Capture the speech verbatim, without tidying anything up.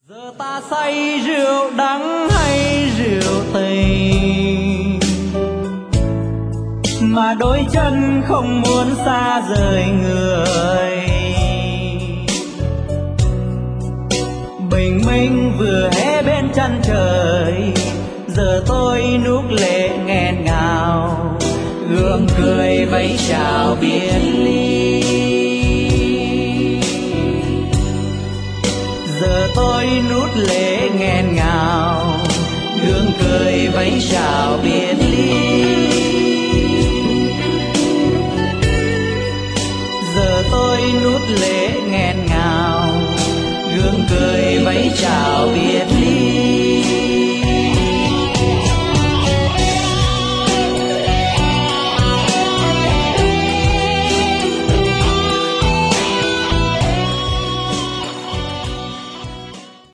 Giờ ta say rượu đắng hay rượu tình, mà đôi chân không muốn xa rời người. Bình minh vừa hé bên chân trời, giờ tôi nuốt lệ nghẹn ngào, gượng cười vẫy chào biệt ly. Giờ tôi nuốt lệ nghẹn ngào, gượng cười vẫy chào biệt ly. Giờ tôi nuốt lệ nghẹn ngào, gượng cười vẫy